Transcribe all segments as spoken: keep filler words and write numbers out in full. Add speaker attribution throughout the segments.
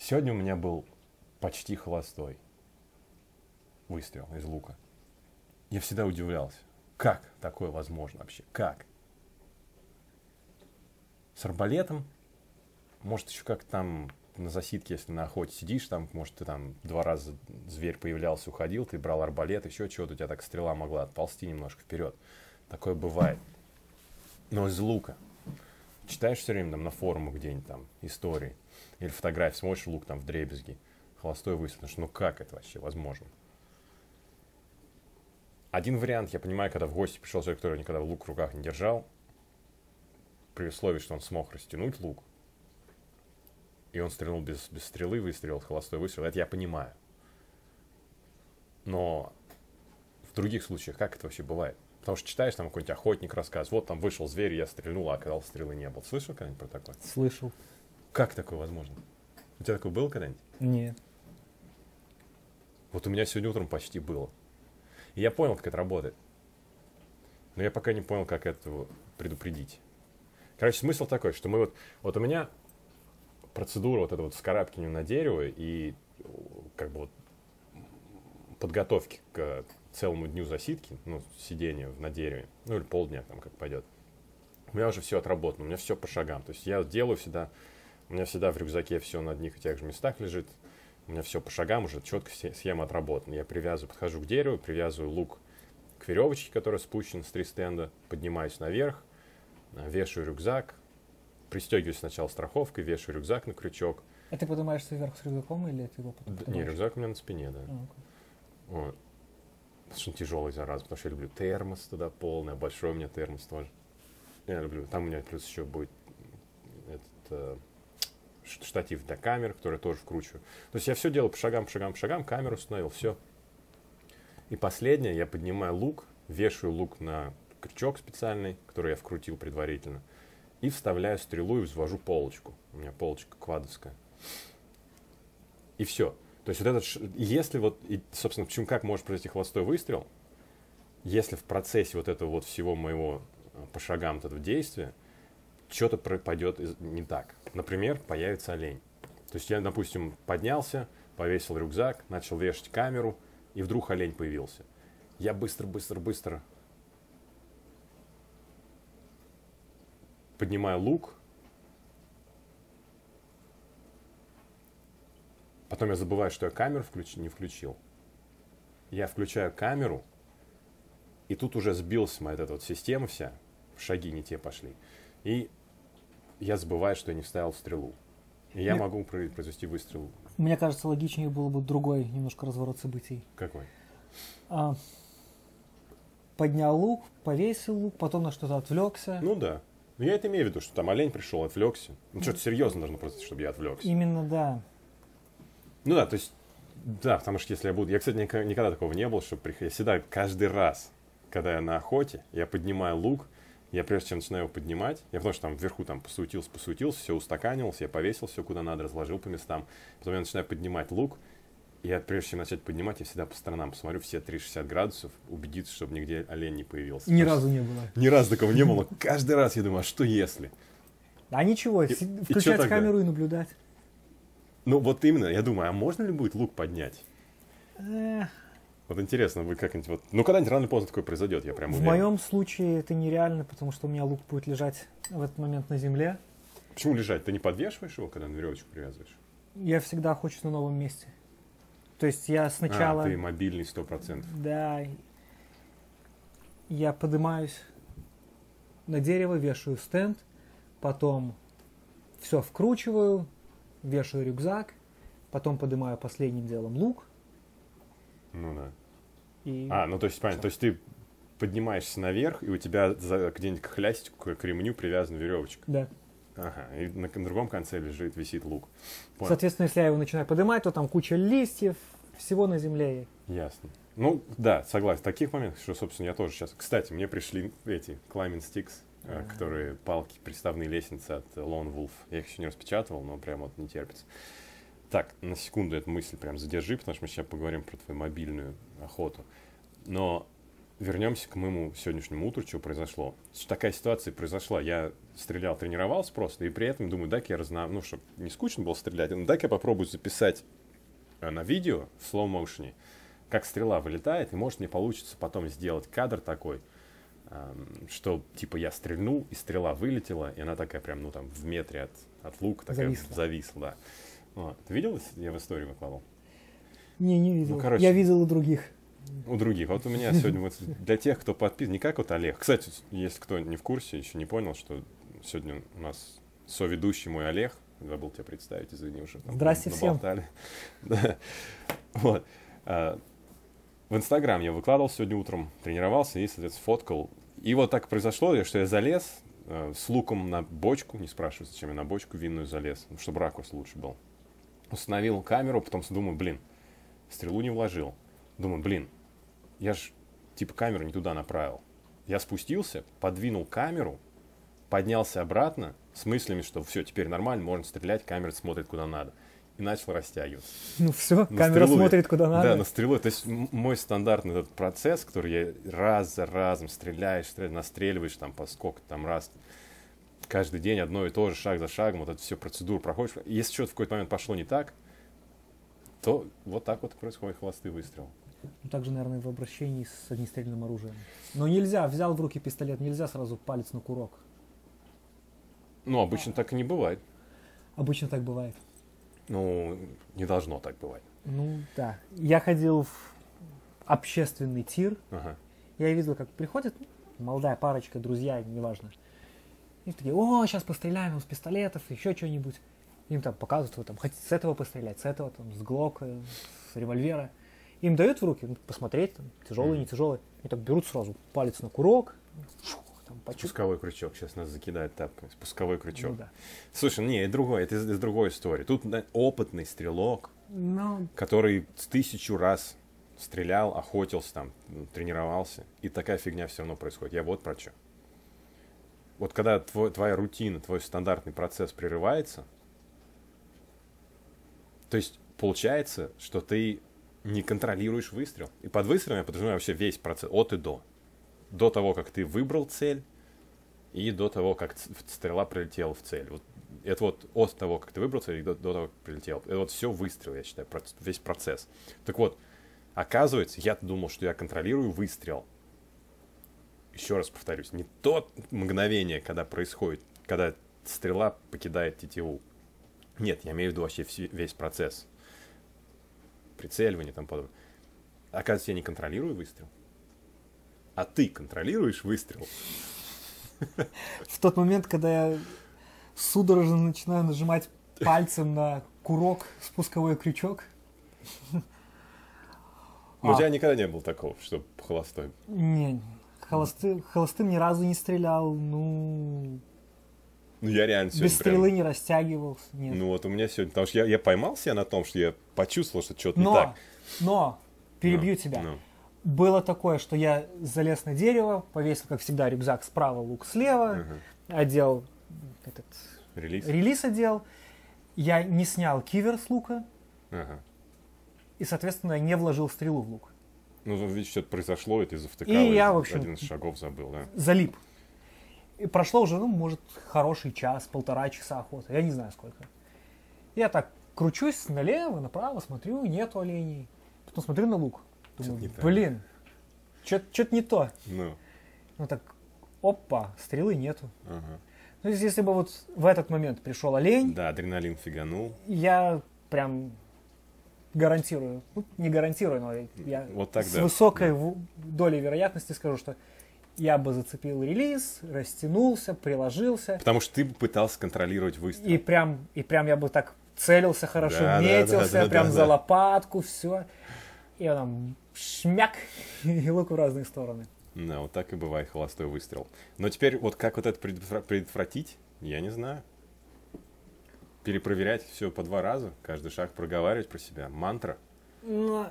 Speaker 1: Сегодня у меня был почти холостой выстрел из лука. Я всегда удивлялся, как такое возможно вообще, как? С арбалетом, может, еще как там на засидке, если на охоте сидишь, там, может, ты там два раза зверь появлялся, уходил, ты брал арбалет, еще чего-то, у тебя так стрела могла отползти немножко вперед. Такое бывает. Но из лука. Читаешь все время там на форумах где-нибудь там истории, или фотографии, смотришь лук там вдребезги, холостой выстрел, ну как это вообще возможно? Один вариант, я понимаю, когда в гости пришел человек, который никогда лук в руках не держал, при условии, что он смог растянуть лук, и он стрельнул без, без стрелы, выстрелил, холостой выстрел, это я понимаю. Но в других случаях как это вообще бывает? Потому что читаешь, там какой-нибудь охотник рассказывает, вот там вышел зверь, я стрельнул, а оказалось, стрелы не было. Слышал когда-нибудь про такое?
Speaker 2: Слышал.
Speaker 1: Как такое возможно? У тебя такое было когда-нибудь?
Speaker 2: Нет.
Speaker 1: Вот у меня сегодня утром почти было. И я понял, как это работает. Но я пока не понял, как это предупредить. Короче, смысл такой, что мы вот... Вот у меня процедура вот эта вот вскарабкивания на дерево и как бы вот подготовки к целому дню засидки, ну, сидения на дереве, ну, или полдня там как пойдет. У меня уже все отработано, у меня все по шагам. То есть я делаю всегда, у меня всегда в рюкзаке все на одних и тех же местах лежит. У меня все по шагам уже четко схема отработана. Я привязываю, подхожу к дереву, привязываю лук к веревочке, которая спущена с три стенда, поднимаюсь наверх, вешаю рюкзак, пристегиваюсь сначала страховкой, вешаю рюкзак на крючок.
Speaker 2: А ты поднимаешься вверх с рюкзаком или ты его поднимаешь?
Speaker 1: Не, рюкзак у меня на спине, да.
Speaker 2: А, okay.
Speaker 1: Вот. Потому что он тяжелый, зараза, потому что я люблю термос туда полный, а большой у меня термос тоже. Я люблю. Там у меня плюс еще будет этот, э, штатив для камер, который тоже вкручиваю. То есть я все делаю по шагам, по шагам, по шагам, камеру установил, все. И последнее, я поднимаю лук, вешаю лук на крючок специальный, который я вкрутил предварительно, и вставляю стрелу и взвожу полочку. У меня полочка квадовская. И все. То есть вот этот, если вот, и, собственно, почему, как может произойти холостой выстрел, если в процессе вот этого вот всего моего по шагам этого действия что-то пойдет не так. Например, появится олень. То есть я, допустим, поднялся, повесил рюкзак, начал вешать камеру, и вдруг олень появился. Я быстро, быстро, быстро поднимаю лук, потом я забываю, что я камеру включ... не включил. Я включаю камеру, и тут уже сбилась моя эта вот система вся, шаги не те пошли. И я забываю, что я не вставил стрелу. И я
Speaker 2: Нет.
Speaker 1: могу произвести выстрел.
Speaker 2: Мне кажется, логичнее было бы другой немножко разворот событий.
Speaker 1: Какой?
Speaker 2: А, поднял лук, повесил лук, потом на что-то отвлекся.
Speaker 1: Ну да. Но я это имею в виду, что там олень пришел, отвлекся. Ну что-то серьезно должно произойти, чтобы я отвлекся.
Speaker 2: Именно, да.
Speaker 1: Ну да, то есть, да, потому что если я буду... Я, кстати, никогда, никогда такого не было, чтобы приходить. Я всегда, каждый раз, когда я на охоте, я поднимаю лук, я прежде чем начинаю его поднимать, я потому что там вверху там посуетился, посуетился, все устаканивался, я повесил все куда надо, разложил по местам. Потом я начинаю поднимать лук, и я, прежде чем начать поднимать, я всегда по сторонам посмотрю все триста шестьдесят градусов, убедиться, чтобы нигде олень не появился.
Speaker 2: Ни
Speaker 1: Потому
Speaker 2: разу не было.
Speaker 1: Ни разу такого не было. Каждый раз я думаю, а что если?
Speaker 2: А ничего,
Speaker 1: И-
Speaker 2: си-
Speaker 1: и
Speaker 2: включать
Speaker 1: чё тогда?
Speaker 2: камеру и наблюдать.
Speaker 1: Ну вот именно, я думаю, а можно ли будет лук поднять?
Speaker 2: Эх,
Speaker 1: Вот интересно, вы как-нибудь вот... Ну когда-нибудь рано или поздно такое произойдет, я прям
Speaker 2: в
Speaker 1: уверен.
Speaker 2: моем случае это нереально, потому что у меня лук будет лежать в этот момент на земле.
Speaker 1: Почему лежать? Ты не подвешиваешь его, когда на веревочку привязываешь?
Speaker 2: Я всегда охочусь на новом месте. То есть я сначала...
Speaker 1: А, ты мобильный сто процентов.
Speaker 2: Да. Я поднимаюсь на дерево, вешаю стенд, потом все вкручиваю, вешаю рюкзак, потом поднимаю последним делом лук.
Speaker 1: Ну да.
Speaker 2: И...
Speaker 1: А, ну то есть, понятно, то есть ты поднимаешься наверх, и у тебя за- где-нибудь к хлястику, к ремню привязана веревочка.
Speaker 2: Да.
Speaker 1: Ага, и на, на другом конце лежит, висит лук. Понял.
Speaker 2: Соответственно, если я его начинаю поднимать, то там куча листьев, всего на земле.
Speaker 1: Ясно. Ну, да, согласен. В таких моментах, что, собственно, я тоже сейчас... Кстати, мне пришли эти climbing sticks, э, которые палки, приставные лестницы от Lone Wolf. Я их еще не распечатывал, но прям вот не терпится. Так, на секунду эту мысль прям задержи, потому что мы сейчас поговорим про твою мобильную охоту. Но вернемся к моему сегодняшнему утру, что произошло. Такая ситуация произошла. Я стрелял, тренировался просто, и при этом думаю, дай-ка я разно... ну, чтобы не скучно было стрелять, ну, дай-ка я попробую записать на видео в слоу-моушене, как стрела вылетает, и может мне получится потом сделать кадр такой, что типа я стрельнул, и стрела вылетела, и она такая прям, ну там, в метре от, от лука такая
Speaker 2: зависла.
Speaker 1: зависла, да. Вот. Ты видел, я в истории выкладывал?
Speaker 2: Не, не видел.
Speaker 1: Ну, короче,
Speaker 2: я видел у других.
Speaker 1: У других. Вот у меня сегодня вот для тех, кто подписан, не как вот Олег. Кстати, если кто не в курсе, еще не понял, что сегодня у нас соведущий мой Олег. Забыл тебя представить, извини, уже там
Speaker 2: Здрасте всем.
Speaker 1: Да. Вот. В Инстаграм я выкладывал сегодня утром, тренировался и, соответственно, фоткал. И вот так произошло, что я залез с луком на бочку, не спрашивай, зачем я на бочку винную залез, чтобы ракурс лучше был. Установил камеру, потом думаю, блин, стрелу не вложил. Думаю, блин, я же типа камеру не туда направил. Я спустился, подвинул камеру, поднялся обратно с мыслями, что все, теперь нормально, можно стрелять, камера смотрит куда надо. И начал растягиваться.
Speaker 2: Ну все,
Speaker 1: На
Speaker 2: камера
Speaker 1: стрелу,
Speaker 2: смотрит куда надо.
Speaker 1: Да, на стрелу. То есть мой стандартный этот процесс, который я раз за разом стреляешь, стреляешь, настреливаешь там по сколько там раз. Каждый день одно и то же, шаг за шагом, вот это все процедуру проходишь. Если что-то в какой-то момент пошло не так, то вот так вот происходит холостый выстрел.
Speaker 2: Ну, также, наверное, в обращении с огнестрельным оружием. Но нельзя, взял в руки пистолет, нельзя сразу палец на курок.
Speaker 1: Ну, обычно так и не бывает.
Speaker 2: Обычно так бывает.
Speaker 1: Ну, не должно так бывать.
Speaker 2: Ну, да. Я ходил в общественный тир.
Speaker 1: Ага.
Speaker 2: Я видел, как приходит молодая парочка, друзья, неважно. И такие, о, сейчас постреляем с пистолетов, еще что-нибудь. Им там показывают, вы там хотите с этого пострелять, с этого, там, с глока, с револьвера. Им дают в руки, посмотреть, там, тяжелый,
Speaker 1: Mm.
Speaker 2: не тяжелый. И так берут сразу палец на курок. Фух, там, почу-
Speaker 1: Спусковой крючок. Сейчас нас закидает тапкой. Спусковой крючок.
Speaker 2: Ну, да.
Speaker 1: Слушай, не, это другое, это из, из другой истории. Тут да, опытный стрелок,
Speaker 2: Ну,
Speaker 1: который с тысячу раз стрелял, охотился там, тренировался, и такая фигня все равно происходит. Я вот про что. Вот когда твой, твоя рутина, твой стандартный процесс прерывается, то есть получается, что ты не контролируешь выстрел. И под выстрелом я подразумеваю вообще весь процесс, от и до. До того, как ты выбрал цель, и до того, как стрела прилетела в цель. Вот это вот от того, как ты выбрал цель, и до, до того, как прилетел. Это вот все выстрел, я считаю, весь процесс. Так вот, оказывается, я-то думал, что я контролирую выстрел. Еще раз повторюсь, не то мгновение, когда происходит, когда стрела покидает тетиву. Нет, я имею в виду вообще весь процесс. Прицеливание и тому подобное. Оказывается, я не контролирую выстрел. А ты контролируешь выстрел.
Speaker 2: в тот момент, когда я судорожно начинаю нажимать пальцем на курок, спусковой крючок.
Speaker 1: Но у тебя никогда не было такого, что холостой?
Speaker 2: Не, холосты, холостым ни разу не стрелял, ну...
Speaker 1: Ну, я реально сегодня
Speaker 2: Без стрелы
Speaker 1: прям...
Speaker 2: не растягивался, нет.
Speaker 1: Ну, вот у меня сегодня... Потому что я, я поймал себя на том, что я почувствовал, что что-то
Speaker 2: но,
Speaker 1: не так.
Speaker 2: Но, перебью
Speaker 1: Ну,
Speaker 2: тебя.
Speaker 1: ну.
Speaker 2: Было такое, что я залез на дерево, повесил, как всегда, рюкзак справа, лук слева,
Speaker 1: Ага.
Speaker 2: одел этот...
Speaker 1: Релиз?
Speaker 2: Релиз одел. Я не снял кивер с лука
Speaker 1: Ага.
Speaker 2: и, соответственно, я не вложил стрелу в лук.
Speaker 1: Ну, видишь, что-то произошло, и ты завтыкал,
Speaker 2: И я,
Speaker 1: из-
Speaker 2: в общем,
Speaker 1: один из шагов забыл, да?
Speaker 2: Залип. И прошло уже, ну, может, хороший час, полтора часа охоты, я не знаю сколько. Я так кручусь налево, направо, смотрю, нету оленей. Потом смотрю на лук. Думаю,
Speaker 1: не так.
Speaker 2: блин, что-то не то.
Speaker 1: Ну,
Speaker 2: Ну так, опа, стрелы нету.
Speaker 1: ага.
Speaker 2: Ну, если если бы вот в этот момент пришел олень,
Speaker 1: Да, адреналин фиганул.
Speaker 2: я прям гарантирую, ну, не гарантирую, но я
Speaker 1: Вот так,
Speaker 2: с
Speaker 1: да.
Speaker 2: высокой
Speaker 1: Да.
Speaker 2: в- долей вероятности скажу, что я бы зацепил релиз, растянулся, приложился,
Speaker 1: Потому что ты пытался контролировать выстрел.
Speaker 2: и прям, и прям я бы так целился хорошо,
Speaker 1: Да, да,
Speaker 2: метился,
Speaker 1: да, да,
Speaker 2: прям
Speaker 1: да,
Speaker 2: за
Speaker 1: да.
Speaker 2: лопатку, все. И там шмяк, и лук в разные стороны.
Speaker 1: Да, вот так и бывает холостой выстрел. Но теперь вот как вот это предотвра- предотвратить, я не знаю. Перепроверять все по два раза, каждый шаг проговаривать про себя. Мантра.
Speaker 2: Но...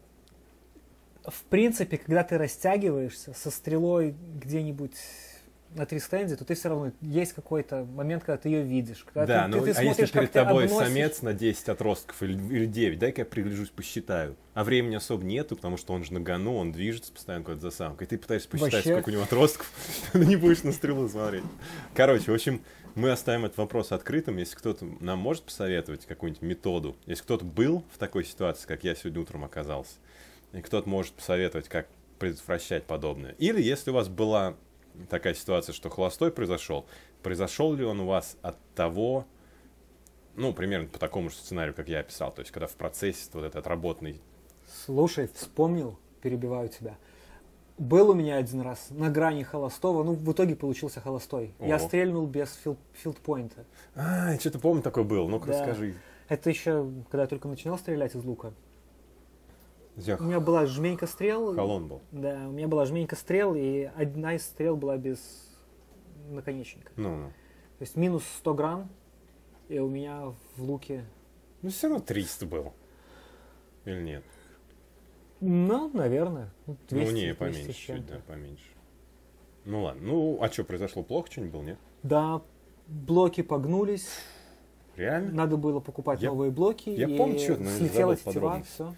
Speaker 2: В принципе, когда ты растягиваешься со стрелой где-нибудь на три-стенде, то ты все равно, есть какой-то момент, когда ты ее видишь. Когда
Speaker 1: Да,
Speaker 2: ты,
Speaker 1: ну
Speaker 2: ты, ты
Speaker 1: а если
Speaker 2: смотришь,
Speaker 1: перед
Speaker 2: как ты
Speaker 1: тобой
Speaker 2: обносишь.
Speaker 1: самец на десять отростков или, или девять, дай-ка я пригляжусь, посчитаю. А времени особо нету, потому что он же на гону, он движется постоянно куда-то за самкой. И ты пытаешься посчитать,
Speaker 2: Вообще.
Speaker 1: сколько у него отростков, ты не будешь на стрелу смотреть. Короче, в общем, мы оставим этот вопрос открытым. Если кто-то нам может посоветовать какую-нибудь методу, если кто-то был в такой ситуации, как я сегодня утром оказался, и кто-то может посоветовать, как предотвращать подобное. Или если у вас была такая ситуация, что холостой произошел, произошел ли он у вас от того, ну, примерно по такому же сценарию, как я описал, то есть когда в процессе вот этот отработанный...
Speaker 2: Слушай, вспомнил, перебиваю тебя. Был у меня один раз на грани холостого, ну, в итоге получился холостой.
Speaker 1: Ого.
Speaker 2: Я стрельнул без фил- филдпоинта.
Speaker 1: А, я что-то помню, такой был, ну-ка
Speaker 2: Да.
Speaker 1: расскажи.
Speaker 2: Это еще, когда я только начинал стрелять из лука.
Speaker 1: Я
Speaker 2: У меня была жменька стрел.
Speaker 1: Холон был.
Speaker 2: Да, у меня была жменька стрел, и одна из стрел была без наконечника.
Speaker 1: Ну-ну.
Speaker 2: То есть минус сто грамм, и у меня в луке...
Speaker 1: Ну, все равно триста было. Или нет?
Speaker 2: Ну, наверное. двести,
Speaker 1: ну, не,
Speaker 2: двести
Speaker 1: поменьше
Speaker 2: с
Speaker 1: чуть,
Speaker 2: чем-то.
Speaker 1: да, поменьше. Ну, ладно. Ну, а что, произошло плохо что-нибудь было, нет?
Speaker 2: Да, блоки погнулись,
Speaker 1: Реально?
Speaker 2: надо было покупать
Speaker 1: Я-
Speaker 2: новые блоки,
Speaker 1: я
Speaker 2: и
Speaker 1: помню что-то, но я
Speaker 2: слетела
Speaker 1: забыл
Speaker 2: тетива,
Speaker 1: подробности.
Speaker 2: все.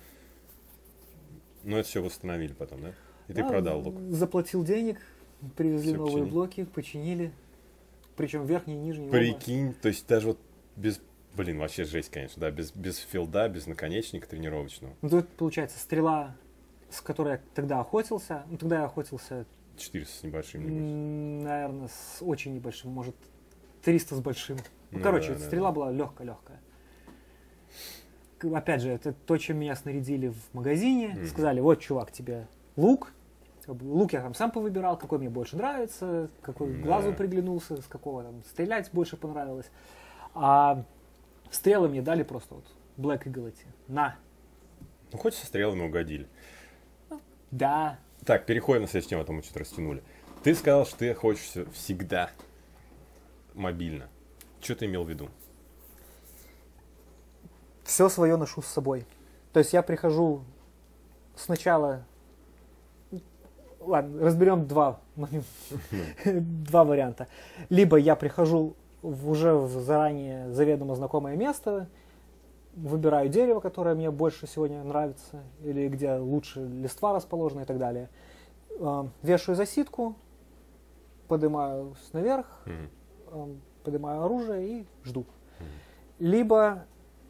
Speaker 1: Ну, это все восстановили потом, да? И ты продал лук.
Speaker 2: Заплатил денег, привезли
Speaker 1: Всё
Speaker 2: новые
Speaker 1: починили.
Speaker 2: блоки, починили. Причем верхний и нижний оба.
Speaker 1: Прикинь, то есть даже вот без... Блин, вообще жесть, конечно, да, без, без филда, без наконечника тренировочного.
Speaker 2: Ну, тут получается стрела, с которой я тогда охотился, ну, тогда я охотился,
Speaker 1: четыреста с небольшим, небось.
Speaker 2: м, наверное, с очень небольшим, может, триста с большим. Ну,
Speaker 1: Ну
Speaker 2: короче,
Speaker 1: да, да,
Speaker 2: стрела
Speaker 1: да.
Speaker 2: была легкая-легкая. К- Опять же, это то, чем меня снарядили в магазине.
Speaker 1: Мгм.
Speaker 2: Сказали, вот, чувак, тебе лук. Как бы лук я там сам повыбирал, какой мне больше нравится, какой
Speaker 1: Да.
Speaker 2: глазу приглянулся, с какого там стрелять больше понравилось. А стрелы мне дали просто вот Black Eagle эти. На.
Speaker 1: Ну, хоть со стрелами угодили.
Speaker 2: Да.
Speaker 1: Так, переходим на следующую тему, а то мы что-то растянули. Ты сказал, что ты охотишься всегда мобильно. Что ты имел в виду?
Speaker 2: Все свое ношу с собой. То есть я прихожу сначала... Ладно, разберем два, два варианта. Либо я прихожу в уже в заранее заведомо знакомое место, выбираю дерево, которое мне больше сегодня нравится, или где лучше листва расположена и так далее. Э, Вешаю засидку, поднимаюсь наверх,
Speaker 1: Мгм.
Speaker 2: э, поднимаю оружие и жду.
Speaker 1: Мгм.
Speaker 2: Либо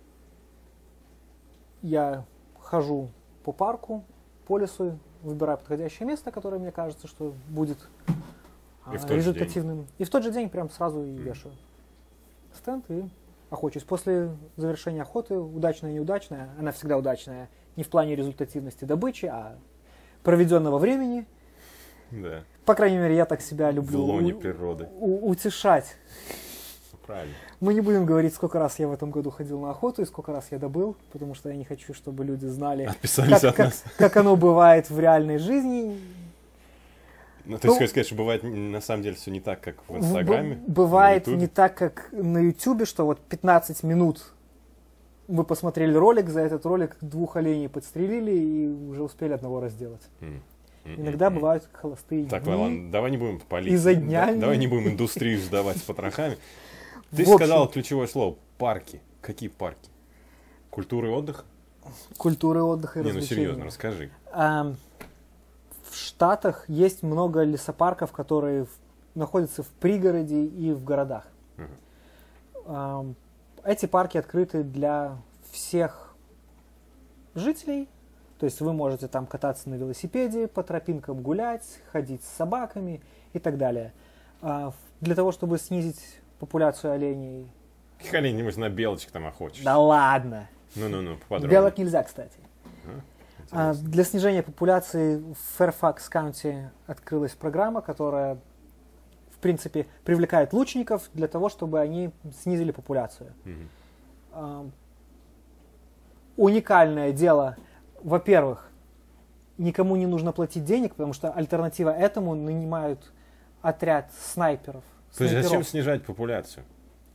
Speaker 2: я хожу по парку, по лесу, выбираю подходящее место, которое мне кажется, что будет
Speaker 1: И
Speaker 2: а,
Speaker 1: в тот же
Speaker 2: результативным. И в тот же день прям сразу и
Speaker 1: Мгм.
Speaker 2: вешаю стенд и охочусь. После завершения охоты, удачная и неудачная, она всегда удачная, не в плане результативности добычи, а проведенного времени.
Speaker 1: Да,
Speaker 2: По крайней мере, я так себя
Speaker 1: в
Speaker 2: люблю
Speaker 1: лоне
Speaker 2: у-
Speaker 1: природы.
Speaker 2: у- утешать.
Speaker 1: Правильно.
Speaker 2: Мы не будем говорить, сколько раз я в этом году ходил на охоту и сколько раз я добыл, потому что я не хочу, чтобы люди знали,
Speaker 1: Отписались
Speaker 2: как,
Speaker 1: от
Speaker 2: как-
Speaker 1: нас.
Speaker 2: как оно бывает в реальной жизни.
Speaker 1: Ну, ты
Speaker 2: Ну,
Speaker 1: хочешь сказать, что бывает н- на самом деле все не так, как в
Speaker 2: В-
Speaker 1: Инстаграме?
Speaker 2: б- Бывает
Speaker 1: на Ютубе?
Speaker 2: не так, как на Ютубе, что вот пятнадцать минут вы посмотрели ролик, за этот ролик двух оленей подстрелили и уже успели одного разделать.
Speaker 1: М. М,
Speaker 2: Иногда
Speaker 1: м, м.
Speaker 2: бывают холостые
Speaker 1: Так,
Speaker 2: дни.
Speaker 1: ладно, давай не будем палить.
Speaker 2: Изо
Speaker 1: Да-
Speaker 2: дня
Speaker 1: Давай
Speaker 2: не-
Speaker 1: не будем индустрию сдавать с потрохами. Ты
Speaker 2: В общем,
Speaker 1: сказал ключевое слово – парки. Какие парки? Культура и отдых?
Speaker 2: культуры отдыха и
Speaker 1: Не, ну
Speaker 2: развлечений.
Speaker 1: серьезно, расскажи.
Speaker 2: Ам, В Штатах есть много лесопарков, которые в- находятся в пригороде и в городах.
Speaker 1: Мгм.
Speaker 2: Ам, Эти парки открыты для всех жителей. То есть вы можете там кататься на велосипеде, по тропинкам гулять, ходить с собаками и так далее. А, в- Для того, чтобы снизить популяцию оленей...
Speaker 1: Каких оленей, небось, на белочек там охотишься?
Speaker 2: Да ладно!
Speaker 1: Ну-ну-ну, поподробнее.
Speaker 2: Белок нельзя, кстати.
Speaker 1: А,
Speaker 2: А,
Speaker 1: интересно.
Speaker 2: Для снижения популяции в Фэрфакс Каунти открылась программа, которая, в принципе, привлекает лучников для того, чтобы они снизили популяцию.
Speaker 1: Мгм.
Speaker 2: А, Уникальное дело, во-первых, никому не нужно платить денег, потому что альтернатива этому нанимают отряд снайперов.
Speaker 1: Слушай, зачем
Speaker 2: снайперов.
Speaker 1: снижать популяцию?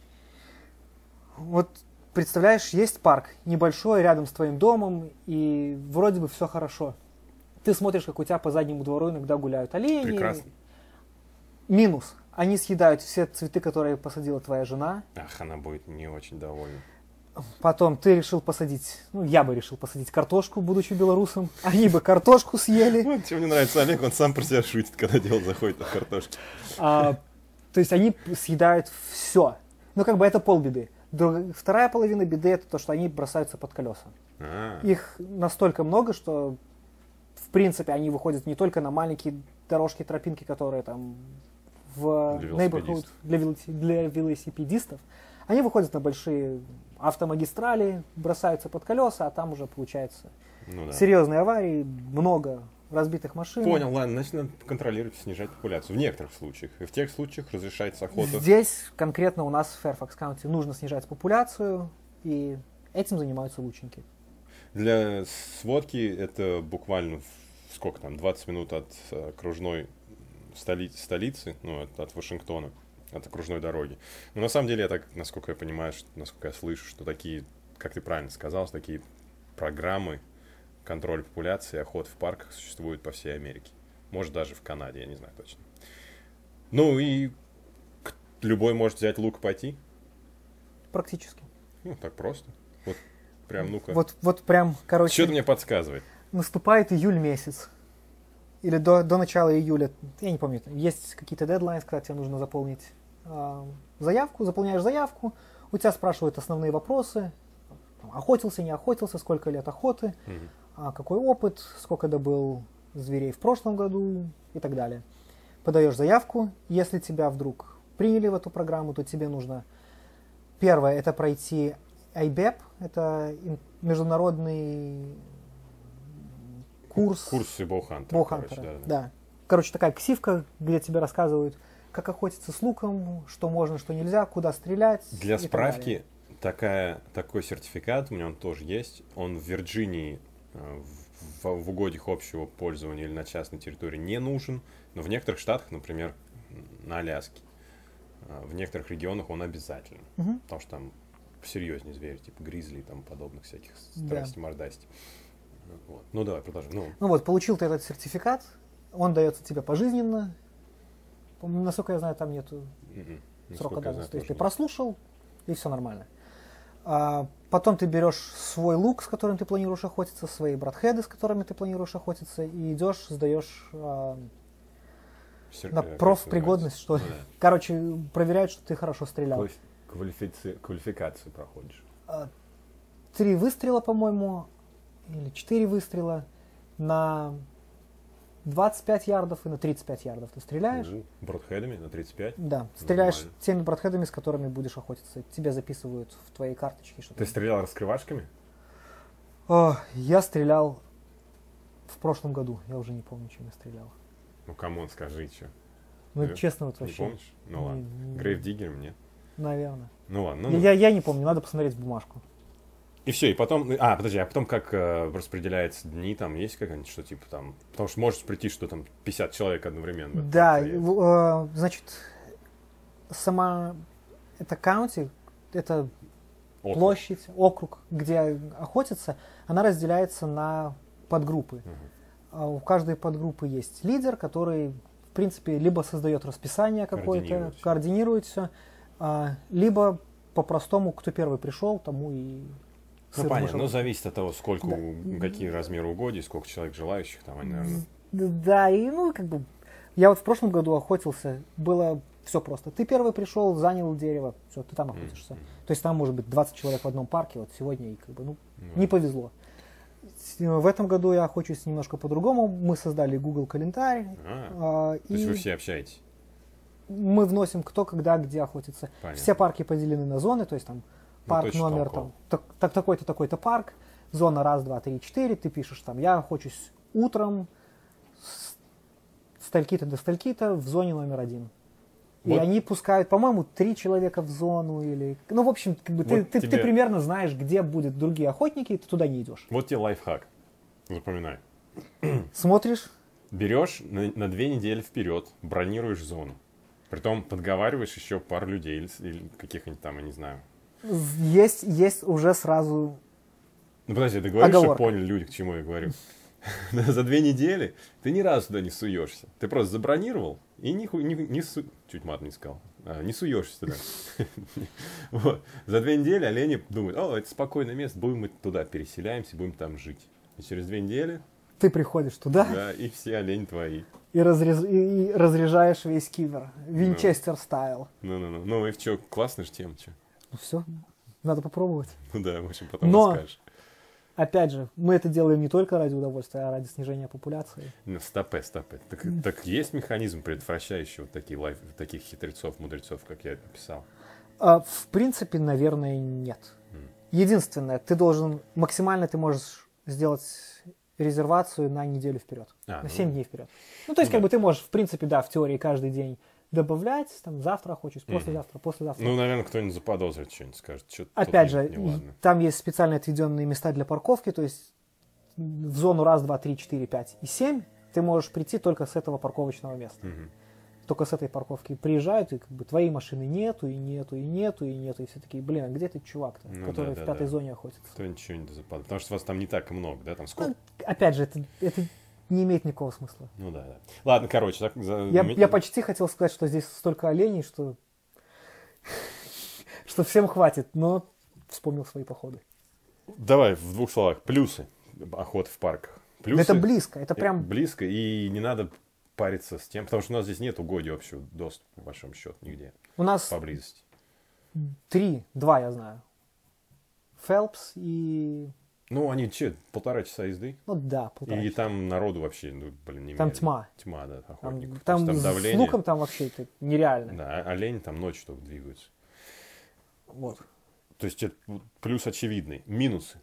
Speaker 2: Вот представляешь, есть парк небольшой рядом с твоим домом, и вроде бы все хорошо. Ты смотришь, как у тебя по заднему двору иногда гуляют олени.
Speaker 1: Прекрасно.
Speaker 2: Минус. Они съедают все цветы, которые посадила твоя жена.
Speaker 1: Ах, она будет не очень довольна.
Speaker 2: Потом ты решил посадить, ну, я бы решил посадить картошку, будучи белорусом. Они бы картошку съели.
Speaker 1: Вот чем мне нравится Олег, он сам про себя шутит, когда дело заходит от картошки.
Speaker 2: А, то есть они съедают все. Ну, как бы это полбеды. Друг, вторая половина беды это то, что они бросаются под колеса.
Speaker 1: А-а-а.
Speaker 2: Их настолько много, что в принципе они выходят не только на маленькие дорожки, тропинки, которые там в
Speaker 1: Для
Speaker 2: neighborhood для, велоси- для велосипедистов. Они выходят на большие автомагистрали, бросаются под колеса, а там уже получается
Speaker 1: Ну да.
Speaker 2: серьезные аварии, много разбитых машин.
Speaker 1: Понял, ладно, значит, надо контролировать, снижать популяцию. В некоторых случаях. И в тех случаях разрешается охота.
Speaker 2: Здесь конкретно у нас в Фэрфакс Каунти нужно снижать популяцию, и этим занимаются лучники.
Speaker 1: Для сводки это буквально сколько там, двадцать минут от э, окружной столи- столицы, ну, от, от Вашингтона, от окружной дороги. Но на самом деле, я так, насколько я понимаю, что, насколько я слышу, что такие, как ты правильно сказал, что такие программы контроля популяции, охот в парках существуют по всей Америке. Может, даже в Канаде, я не знаю точно. Ну и к- любой может взять лук и пойти.
Speaker 2: Практически.
Speaker 1: Ну, так просто. Вот прям, ну-ка.
Speaker 2: Вот, вот прям, короче,
Speaker 1: Что-то мне подсказывает.
Speaker 2: наступает июль месяц. Или до, до начала июля, я не помню, есть какие-то дедлайны, когда тебе нужно заполнить э, заявку, заполняешь заявку, у тебя спрашивают основные вопросы, там, охотился, не охотился, сколько лет охоты,
Speaker 1: Мгм.
Speaker 2: а какой опыт, сколько добыл зверей в прошлом году и так далее. Подаешь заявку, если тебя вдруг приняли в эту программу, то тебе нужно, первое, это пройти ай би и пи, это ин- международный курс
Speaker 1: Курсы боухантера.
Speaker 2: Боухантера.
Speaker 1: короче, да, да.
Speaker 2: Да. Короче, такая ксивка, где тебе рассказывают, как охотиться с луком, что можно, что нельзя, куда стрелять.
Speaker 1: Для
Speaker 2: и так
Speaker 1: справки,
Speaker 2: далее.
Speaker 1: такая, такой сертификат, у меня он тоже есть, он в Вирджинии э, в, в угодьях общего пользования или на частной территории не нужен, но в некоторых штатах, например, на Аляске, э, в некоторых регионах он обязателен,
Speaker 2: Мгм.
Speaker 1: потому что там серьезнее звери, типа гризли и тому подобных всяких
Speaker 2: Да.
Speaker 1: страсти-мордасти. Вот. Ну давай, продолжим. Ну,
Speaker 2: Ну вот, получил ты этот сертификат, он дается тебе пожизненно. По-моему, насколько я знаю, там нету
Speaker 1: м-м,
Speaker 2: срока
Speaker 1: насколько я знаю,
Speaker 2: давности. То есть
Speaker 1: тоже
Speaker 2: ты
Speaker 1: нет.
Speaker 2: прослушал, и все нормально. А, потом ты берешь свой лук, с которым ты планируешь охотиться, свои братхеды, с которыми ты планируешь охотиться, и идешь, сдаешь а,
Speaker 1: Сер-
Speaker 2: на
Speaker 1: э, как
Speaker 2: профпригодность,
Speaker 1: это
Speaker 2: что ли.
Speaker 1: называется?
Speaker 2: Короче, проверяют, что ты хорошо
Speaker 1: Ну да.
Speaker 2: стрелял.
Speaker 1: Квалифи- квалифици- Квалификацию проходишь.
Speaker 2: А, Три выстрела, по-моему, или четыре выстрела на двадцать пять ярдов и на тридцать пять ярдов ты стреляешь.
Speaker 1: Ну, бродхедами на тридцать пять.
Speaker 2: Да, стреляешь
Speaker 1: Нормально.
Speaker 2: теми братхедами, с которыми будешь охотиться. Тебе записывают в твоей карточке, что
Speaker 1: Ты стрелял раскрывашками?
Speaker 2: О, я стрелял в прошлом году. Я уже не помню, чем я стрелял.
Speaker 1: Ну, камон, скажи, что.
Speaker 2: Ну,
Speaker 1: Ты
Speaker 2: честно, вот
Speaker 1: Не
Speaker 2: вообще.
Speaker 1: помнишь? Ну
Speaker 2: не-
Speaker 1: ладно.
Speaker 2: не-
Speaker 1: Грейвдиггером нет.
Speaker 2: Наверное.
Speaker 1: Ну ладно. Ну,
Speaker 2: Я,
Speaker 1: ну.
Speaker 2: я, я не помню, надо посмотреть в бумажку.
Speaker 1: И все, и потом... А, подожди, а потом как э, распределяются дни, там есть какая-нибудь, что типа там... Потому что может прийти, что там пятьдесят человек одновременно.
Speaker 2: Да,
Speaker 1: заедет.
Speaker 2: в- э, значит, сама эта каунти, это
Speaker 1: Округ.
Speaker 2: площадь, округ, где охотятся, она разделяется на подгруппы.
Speaker 1: Мгм.
Speaker 2: А У каждой подгруппы есть лидер, который, в принципе, либо создает расписание какое-то,
Speaker 1: Координирует всё.
Speaker 2: координирует все, либо по-простому, кто первый пришел, тому и...
Speaker 1: Ну,
Speaker 2: сын
Speaker 1: понятно,
Speaker 2: вышел.
Speaker 1: но зависит от того, сколько,
Speaker 2: Да.
Speaker 1: у- какие размеры угодий, сколько человек желающих, там они, наверное...
Speaker 2: Да, и ну как бы я вот в прошлом году охотился, было все просто. Ты первый пришел, занял дерево, все, ты там охотишься.
Speaker 1: Мгм.
Speaker 2: То есть там может быть двадцать человек в одном парке, вот сегодня и как бы, ну,
Speaker 1: Ну,
Speaker 2: не повезло. С- В этом году я охочусь немножко по-другому. Мы создали Google календарь,
Speaker 1: А,
Speaker 2: а,
Speaker 1: то есть
Speaker 2: и
Speaker 1: вы все общаетесь?
Speaker 2: мы вносим кто, когда, где охотится.
Speaker 1: Понятно.
Speaker 2: Все парки поделены на зоны, то есть там
Speaker 1: Ну,
Speaker 2: парк
Speaker 1: точно
Speaker 2: номер
Speaker 1: толково.
Speaker 2: там, так, так- такой-то, такой-то парк, зона раз, два, три, четыре, ты пишешь там, я охочусь утром с стальки-то до стальки-то в зоне номер один. И
Speaker 1: Вот.
Speaker 2: они пускают, по-моему, три человека в зону или... Ну, в общем, как бы ты,
Speaker 1: Вот
Speaker 2: ты-
Speaker 1: тебе-
Speaker 2: ты примерно знаешь, где будут другие охотники, и ты туда не идешь.
Speaker 1: Вот тебе лайфхак. Запоминай.
Speaker 2: Смотришь,
Speaker 1: Берешь на, на две недели вперед, бронируешь зону. Притом подговариваешь еще пару людей или, или каких-нибудь там, я не знаю.
Speaker 2: есть, есть уже сразу...
Speaker 1: Ну подожди, ты говоришь, что
Speaker 2: Оговорка.
Speaker 1: поняли люди, к чему я говорю. За две недели ты ни разу туда не суешься. Ты просто забронировал и ни, ху- ни- ни су- чуть мат не сказал. А, не суешься туда. Вот. За две недели олени думают, о, это спокойное место, будем мы туда переселяемся, будем там жить. И через две недели...
Speaker 2: Ты приходишь туда.
Speaker 1: Да, и все олени твои.
Speaker 2: И, разрез... и разряжаешь весь кивер. Винчестер стайл.
Speaker 1: Ну-ну-ну. Ну и что, классная же тема, что?
Speaker 2: Ну все, надо попробовать.
Speaker 1: Ну да, в общем, потом
Speaker 2: Но,
Speaker 1: расскажешь.
Speaker 2: Опять же, мы это делаем не только ради удовольствия, а ради снижения популяции.
Speaker 1: Ну, стопэ, стопэ. Так, так есть механизм, предотвращающий вот такие лайф, таких хитрецов, мудрецов, как я описал?
Speaker 2: А, в принципе, наверное, нет.
Speaker 1: Mm.
Speaker 2: Единственное, ты должен, максимально ты можешь сделать резервацию на неделю вперед,
Speaker 1: а,
Speaker 2: на
Speaker 1: ну,
Speaker 2: семь дней вперед. Ну, то есть,
Speaker 1: ну,
Speaker 2: как
Speaker 1: да.
Speaker 2: бы ты можешь, в принципе, да, в теории каждый день добавлять, там, завтра хочешь, послезавтра, mm-hmm. послезавтра.
Speaker 1: Ну, наверное, кто-нибудь заподозрит что-нибудь, скажет, что-то
Speaker 2: Опять же,
Speaker 1: не
Speaker 2: там есть специально отведенные места для парковки, то есть в зону раз, два, три, четыре, пять и семь ты можешь прийти только с этого парковочного места.
Speaker 1: Mm-hmm.
Speaker 2: Только с этой парковки приезжают, и как бы твоей машины нету, и нету, и нету, и нету, и все такие, блин, а где ты, чувак-то,
Speaker 1: Ну,
Speaker 2: который
Speaker 1: да,
Speaker 2: в
Speaker 1: да,
Speaker 2: пятой
Speaker 1: да.
Speaker 2: зоне охотится?
Speaker 1: Кто ничего не заподозрит. Потому что вас там не так много, да? Там сколько?
Speaker 2: Ну, опять же, это, это не имеет никакого смысла.
Speaker 1: Ну да, да. Ладно, короче. Так, за...
Speaker 2: Я, я почти хотел сказать, что здесь столько оленей, что, что всем хватит, но вспомнил свои походы.
Speaker 1: Давай в двух словах. Плюсы охоты в парках. Плюсы,
Speaker 2: это близко, это прям...
Speaker 1: Близко, и не надо париться с тем, потому что у нас здесь нет угодий общего доступа, по большому счету, нигде.
Speaker 2: У нас
Speaker 1: поблизости.
Speaker 2: Три, два я знаю. Фелпс и...
Speaker 1: Ну, они че, полтора часа езды?
Speaker 2: Ну да, полтора
Speaker 1: И
Speaker 2: часа.
Speaker 1: там народу вообще, ну, блин, не
Speaker 2: Там тьма.
Speaker 1: Тьма, да,
Speaker 2: Там,
Speaker 1: охотников.
Speaker 2: там,
Speaker 1: там
Speaker 2: с
Speaker 1: давление.
Speaker 2: луком там вообще это нереально.
Speaker 1: Да, олени там ночью только двигаются.
Speaker 2: Вот.
Speaker 1: То есть это плюс очевидный. Минусы.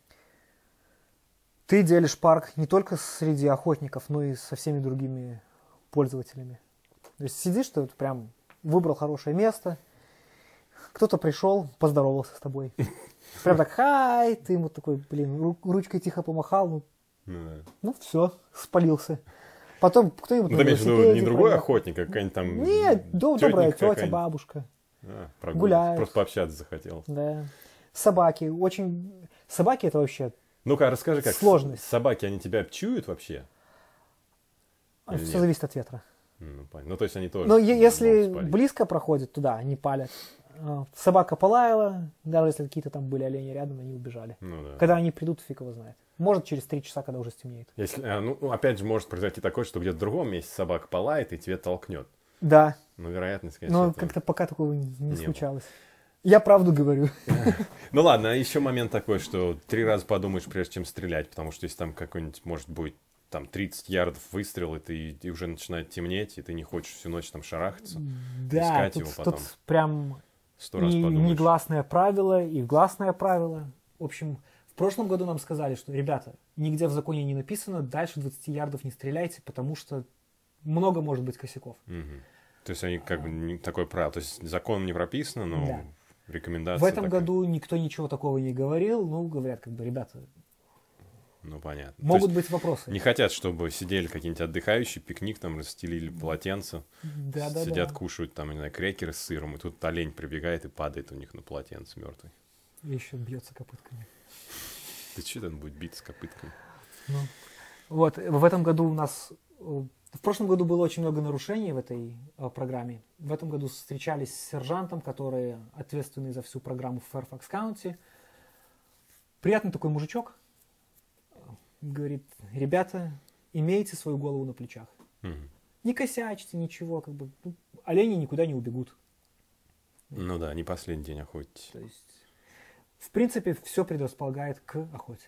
Speaker 2: Ты делишь парк не только среди охотников, но и со всеми другими пользователями. То есть сидишь, ты вот прям выбрал хорошее место, кто-то пришел, поздоровался с тобой. Прям так, хай, ты ему такой, блин, ру- ручкой тихо помахал, ну,
Speaker 1: Ну, да.
Speaker 2: ну все, спалился. Потом кто-нибудь
Speaker 1: Ну,
Speaker 2: на
Speaker 1: ты имеешь в виду
Speaker 2: велосипеде
Speaker 1: не другой
Speaker 2: проехал.
Speaker 1: охотник, а какая-нибудь там...
Speaker 2: Нет, до-
Speaker 1: тетенька
Speaker 2: добрая тетя,
Speaker 1: какая-нибудь.
Speaker 2: бабушка.
Speaker 1: А, прогуливаться.
Speaker 2: Гуляют.
Speaker 1: Просто пообщаться захотел.
Speaker 2: Да. Собаки. Очень... Собаки это вообще...
Speaker 1: Ну-ка, расскажи, как
Speaker 2: Сложность.
Speaker 1: собаки, они тебя чуют вообще? Или
Speaker 2: Все
Speaker 1: нет?
Speaker 2: зависит от ветра.
Speaker 1: Ну, понятно. Ну, то есть они тоже
Speaker 2: Но е-
Speaker 1: могут
Speaker 2: если
Speaker 1: спалить.
Speaker 2: близко проходит туда, они палят. А, Собака полаяла, даже если какие-то там были олени рядом, они убежали.
Speaker 1: Ну, да.
Speaker 2: Когда они придут, фиг его знает. Может, через три часа, когда уже стемнеет.
Speaker 1: Если, а, ну, ну, опять же, может произойти такое, что где-то в другом месте собака полает и тебе толкнет.
Speaker 2: Да,
Speaker 1: Но вероятность, конечно,
Speaker 2: но
Speaker 1: этого-
Speaker 2: как-то пока такого не, не
Speaker 1: было.
Speaker 2: случалось. Я правду говорю.
Speaker 1: Ну ладно, а еще момент такой, что три раза подумаешь, прежде чем стрелять, потому что если там какой-нибудь, может быть, там тридцать ярдов выстрел, и ты и уже начинает темнеть, и ты не хочешь всю ночь там шарахаться,
Speaker 2: Да,
Speaker 1: искать
Speaker 2: тут,
Speaker 1: его потом.
Speaker 2: тут прям
Speaker 1: Сто раз
Speaker 2: и
Speaker 1: подумаешь.
Speaker 2: негласное правило, и гласное правило. В общем, в прошлом году нам сказали, что, ребята, нигде в законе не написано, дальше двадцати ярдов не стреляйте, потому что много может быть косяков.
Speaker 1: Мгм. То есть они как бы не такое правило. То есть законом не прописано, но
Speaker 2: Да.
Speaker 1: рекомендация
Speaker 2: В этом
Speaker 1: такая.
Speaker 2: году никто ничего такого не говорил. Ну, говорят, как бы, ребята,
Speaker 1: Ну, понятно. То
Speaker 2: могут
Speaker 1: есть
Speaker 2: быть вопросы.
Speaker 1: не хотят, чтобы сидели какие-нибудь отдыхающие, пикник там, расстелили полотенце,
Speaker 2: Да-да-да.
Speaker 1: сидят, кушают там, не знаю, крекеры с сыром, и тут олень прибегает и падает у них на полотенце мертвый.
Speaker 2: И еще бьется копытками.
Speaker 1: Ты что там будет биться копытками?
Speaker 2: Ну, вот, в этом году у нас... э, В прошлом году было очень много нарушений в этой э, программе. В этом году встречались с сержантом, который ответственный за всю программу в Fairfax County. Приятный такой мужичок. Говорит, ребята, имейте свою голову на плечах.
Speaker 1: Мгм.
Speaker 2: Не косячьте, ничего, как бы, ну, олени никуда не убегут.
Speaker 1: Ну да, не последний день охотитесь.
Speaker 2: То есть, в принципе, все предрасполагает к охоте.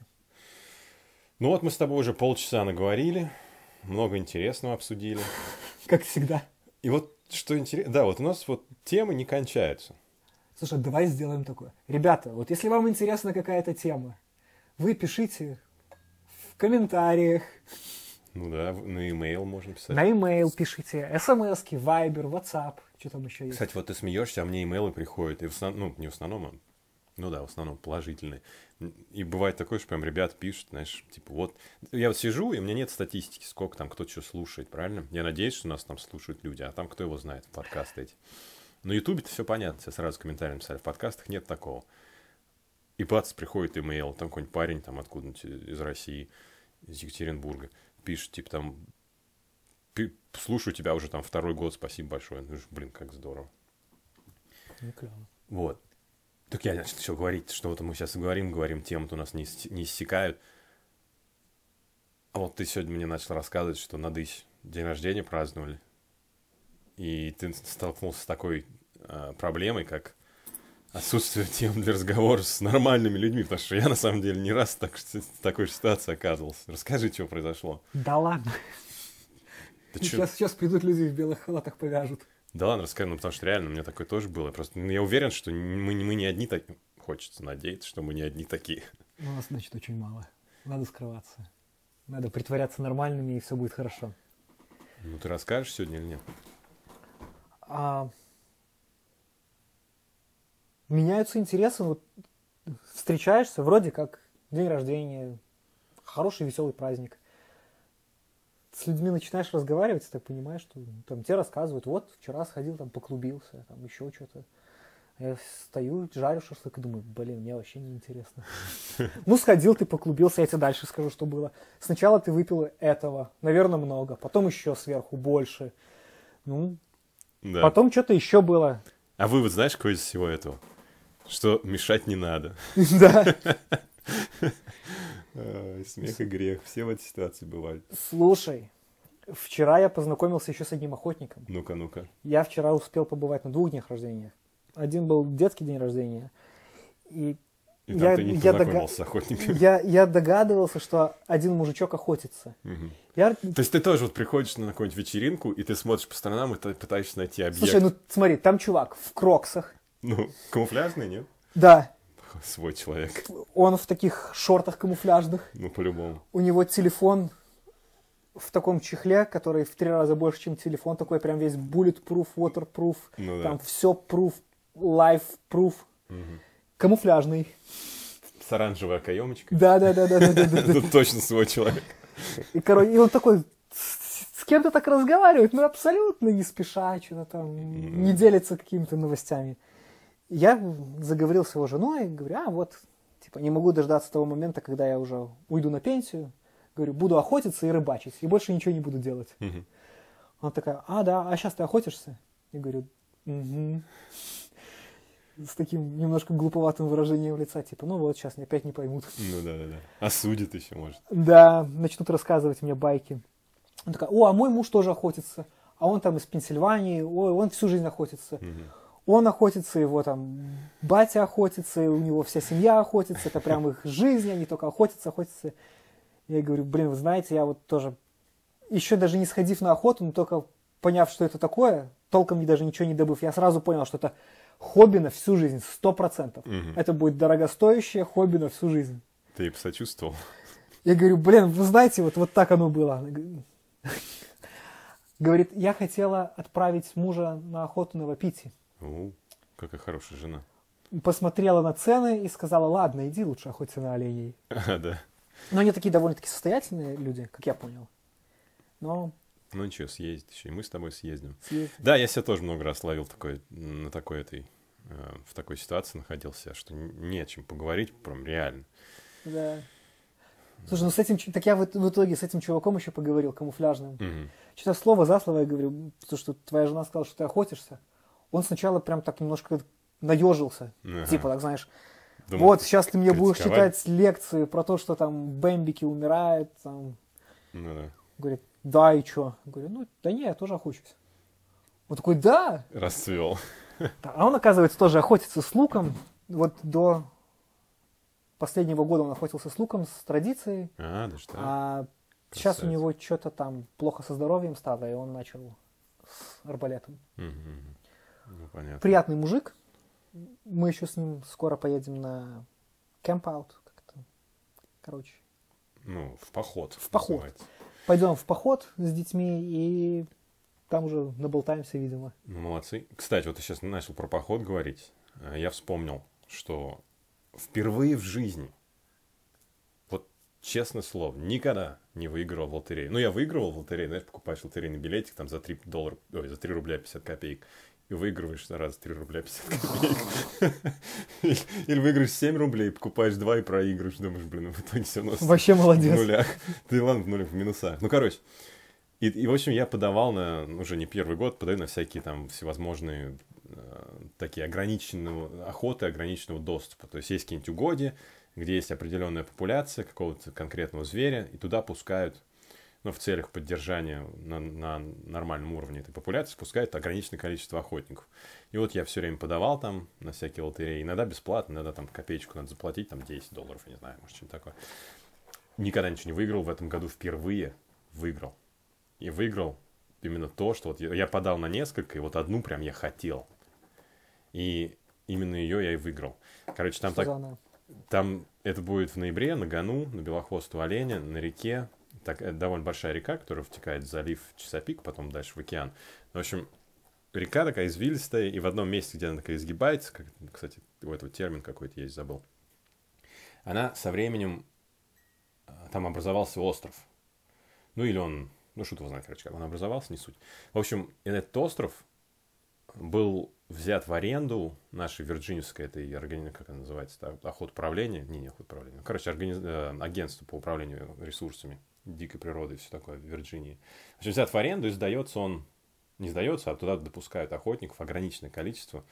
Speaker 1: Ну вот мы с тобой уже полчаса наговорили, много интересного обсудили.
Speaker 2: Как всегда.
Speaker 1: И вот что интересно, да, вот у нас вот темы не кончаются.
Speaker 2: Слушай, давай сделаем такое. Ребята, вот если вам интересна какая-то тема, вы пишите в комментариях,
Speaker 1: Ну да, в- на e-mail можно писать.
Speaker 2: на e-mail пишите, смс-ки, вайбер, ватсап, что там еще есть.
Speaker 1: Кстати, вот ты смеешься, а мне имейлы приходят, и в основном, ну, не в основном, а, ну да, в основном положительные. И бывает такое, что прям ребят пишут, знаешь, типа вот, я вот сижу, и у меня нет статистики, сколько там кто что слушает, правильно? Я надеюсь, что нас там слушают люди, а там кто его знает, подкасты эти. На ютубе-то все понятно, тебе сразу комментарий написали, в подкастах нет такого. И бац, приходит имейл, там какой-нибудь парень там откуда-нибудь из России, из Екатеринбурга, пишет, типа там, пи- слушаю тебя уже там второй год, спасибо большое. Ну, блин, как здорово.
Speaker 2: Ну, клево.
Speaker 1: Вот. Так я начал говорить, что вот мы сейчас говорим, говорим, темы-то у нас не, ис- не иссякают. А вот ты сегодня мне начал рассказывать, что на Дысь день рождения праздновали. И ты столкнулся с такой э, проблемой, как отсутствие тем для разговора с нормальными людьми. Потому что я, на самом деле, не раз так, в такой ситуации оказывался. Расскажи, что произошло.
Speaker 2: Да ладно.
Speaker 1: Ты чё?
Speaker 2: Сейчас, сейчас придут люди в белых халатах, повяжут.
Speaker 1: Да ладно, расскажи, ну потому что реально у меня такое тоже было. Просто ну, я уверен, что мы, не- мы не одни такие. Хочется надеяться, что мы не одни такие.
Speaker 2: У нас, значит, очень мало. Надо скрываться. Надо притворяться нормальными, и все будет хорошо.
Speaker 1: Ну ты расскажешь сегодня или нет?
Speaker 2: А... Меняются интересы. Вот встречаешься, вроде как день рождения, хороший веселый праздник. С людьми начинаешь разговаривать, ты так понимаешь, что там тебе рассказывают, вот вчера сходил, там поклубился, там еще что-то. Я стою, жарю шашлык и думаю, блин, мне вообще не интересно. Ну, сходил ты, поклубился, я тебе дальше скажу, что было. Сначала ты выпил этого, наверное, много, потом еще сверху больше. Ну,
Speaker 1: Да.
Speaker 2: потом что-то еще было.
Speaker 1: А вывод знаешь, какой из всего этого? Что мешать не надо.
Speaker 2: Да.
Speaker 1: Ай, смех и грех. Все в этой ситуации бывают.
Speaker 2: Слушай, вчера я познакомился еще с одним охотником.
Speaker 1: Ну-ка, ну-ка.
Speaker 2: Я вчера успел побывать на двух днях рождения. Один был детский день рождения. И,
Speaker 1: И там
Speaker 2: я,
Speaker 1: ты не
Speaker 2: я,
Speaker 1: познакомился
Speaker 2: дога-
Speaker 1: с охотниками.
Speaker 2: я, я догадывался, что один мужичок охотится.
Speaker 1: Мгм.
Speaker 2: Я...
Speaker 1: То есть ты тоже вот приходишь на какую-нибудь вечеринку, и ты смотришь по сторонам, и ты пытаешься найти объект.
Speaker 2: Слушай, ну смотри, там чувак в кроксах.
Speaker 1: Ну, камуфляжный, нет?
Speaker 2: Да,
Speaker 1: Свой человек.
Speaker 2: он в таких шортах камуфляжных.
Speaker 1: Ну, по-любому.
Speaker 2: У него телефон в таком чехле, который в три раза больше, чем телефон. Такой прям весь bulletproof, waterproof.
Speaker 1: Ну да.
Speaker 2: Там все proof, life proof.
Speaker 1: Мгм.
Speaker 2: Камуфляжный.
Speaker 1: С оранжевой окоемочкой.
Speaker 2: Да, да, да, да, да, да, да.
Speaker 1: Тут точно свой человек.
Speaker 2: И, короче, и он такой с, с кем-то так разговаривает, ну абсолютно не спеша, что-то там, не делится какими-то новостями. Я заговорил с его женой, говорю, а вот, типа, не могу дождаться того момента, когда я уже уйду на пенсию. Говорю, буду охотиться и рыбачить, и больше ничего не буду делать.
Speaker 1: Мгм.
Speaker 2: Она такая, а, да, а сейчас ты охотишься? Я говорю, угу. С таким немножко глуповатым выражением лица, типа, ну вот, сейчас опять не поймут.
Speaker 1: Ну да-да-да. Осудит еще, может.
Speaker 2: Да, начнут рассказывать мне байки. Она такая, о, а мой муж тоже охотится, а он там из Пенсильвании, ой, он всю жизнь охотится.
Speaker 1: Мгм.
Speaker 2: Он охотится, его там батя охотится, и у него вся семья охотится, это прям их жизнь, они только охотятся, охотятся. Я ей говорю, блин, вы знаете, я вот тоже, еще даже не сходив на охоту, но только поняв, что это такое, толком не даже ничего не добыв, я сразу понял, что это хобби на всю жизнь, сто процентов.
Speaker 1: Мгм.
Speaker 2: Это будет дорогостоящее хобби на всю жизнь.
Speaker 1: Ты ей посочувствовал?
Speaker 2: Я говорю, блин, вы знаете, вот, вот так оно было. Она говорит- Говорит, я хотела отправить мужа на охоту на Вапити.
Speaker 1: У, какая хорошая жена.
Speaker 2: Посмотрела на цены и сказала, ладно, иди лучше охотиться на оленей.
Speaker 1: А, да.
Speaker 2: Но они такие довольно-таки состоятельные люди, как я понял. Но
Speaker 1: Ну ничего, съездить еще. И мы с тобой съездим.
Speaker 2: съездим.
Speaker 1: Да, я себя тоже много раз ловил такой, на такой этой, э, в такой ситуации находился, что н- не о чем поговорить, прям реально.
Speaker 2: Да. Слушай, ну с этим, ч- так я в, в итоге с этим чуваком еще поговорил, камуфляжным.
Speaker 1: Мгм.
Speaker 2: Что-то слово за слово я говорю, то, что твоя жена сказала, что ты охотишься. Он сначала прям так немножко наежился.
Speaker 1: Ага.
Speaker 2: Типа, так знаешь,
Speaker 1: Думал,
Speaker 2: вот сейчас ты мне будешь
Speaker 1: критиковать?
Speaker 2: читать лекции про то, что там бэмбики умирают. Там.
Speaker 1: Ну да.
Speaker 2: Говорит, да, и что? Говорю, ну, да не, я тоже охочусь. Он такой, да.
Speaker 1: Расцвел.
Speaker 2: А он, оказывается, тоже охотится с луком. Вот до последнего года он охотился с луком, с традицией.
Speaker 1: А, да что?
Speaker 2: А сейчас у
Speaker 1: Красавец.
Speaker 2: него что-то там плохо со здоровьем стало, и он начал с арбалетом.
Speaker 1: Мгм, мгм. Ну, понятно.
Speaker 2: Приятный мужик. Мы еще с ним скоро поедем на кемп-аут. как-то. Короче,
Speaker 1: Ну, в поход.
Speaker 2: В поход.
Speaker 1: называется.
Speaker 2: пойдем в поход с детьми и там уже наболтаемся, видимо.
Speaker 1: Ну, молодцы. Кстати, вот ты сейчас начал про поход говорить. А Я вспомнил, что впервые в жизни, вот честное слово, никогда не выигрывал в лотерею. Ну, я выигрывал в лотерею, знаешь, покупаешь лотерейный билетик там за три доллара, ой, за три рубля пятьдесят копеек. И выигрываешь раз три рубля пятьдесят копеек. Или- Или выиграешь семь рублей, покупаешь два и проигрываешь. Думаешь, блин, ну в итоге все равно
Speaker 2: Вообще
Speaker 1: в
Speaker 2: молодец.
Speaker 1: нулях. Ты ладно, в нулях, в минусах. Ну, короче. И, и, в общем, я подавал на, уже не первый год, подаю на всякие там всевозможные э, такие ограниченные охоты, ограниченного доступа. То есть есть какие-нибудь угодья, где есть определенная популяция какого-то конкретного зверя, и туда пускают, ну, в целях поддержания на, на нормальном уровне этой популяции, пускают ограниченное количество охотников. И вот я все время подавал там на всякие лотереи, иногда бесплатно, иногда там копеечку надо заплатить, там десять долларов, я не знаю, может, что-нибудь такое. Никогда ничего не выиграл, в этом году впервые выиграл. И выиграл именно то, что вот я, я подал на несколько, и вот одну прям я хотел. И именно ее я и выиграл. Короче, там
Speaker 2: Что
Speaker 1: так...
Speaker 2: за она?
Speaker 1: Там это будет в ноябре на Гону, на белохвостого оленя, на реке. Так, это довольно большая река, которая втекает в залив Чесапик, потом дальше в океан. В общем, река такая извилистая, и в одном месте, где она такая изгибается, как, кстати, у этого термин какой-то есть, забыл. Она со временем, там образовался остров. Ну или он, ну что-то знает, короче, как он образовался, не суть. В общем, этот остров был взят в аренду нашей вирджиневской этой организации, как она называется, охотуправление, не, не охотуправление, короче, организ... агентство по управлению ресурсами дикой природы и все такое в Вирджинии. В общем, взят в аренду и сдается он, не сдается, а туда допускают охотников, ограниченное количество.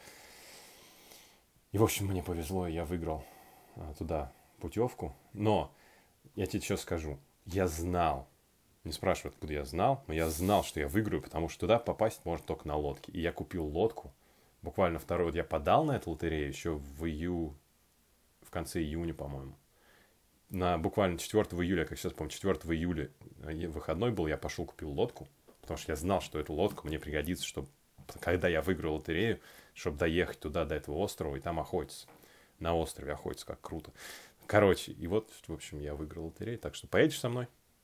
Speaker 1: И, в общем, мне повезло, и я выиграл а, туда путевку. Но, я тебе что скажу, я знал, не спрашивай, откуда я знал, но я знал, что я выиграю, потому что туда попасть можно только на лодке. И я купил лодку. Буквально второй, вот я подал на эту лотерею еще в ию... в конце июня, по-моему. На буквально четвёртого июля, как сейчас помню, четвёртого июля выходной был, я пошел купил лодку, потому что я знал, что эту лодку мне пригодится, чтобы, когда я выиграю лотерею, чтобы доехать туда, до этого острова, и там охотиться. На острове охотиться, как круто. Короче, и вот, в общем, я выиграл лотерею, так что поедешь со мной?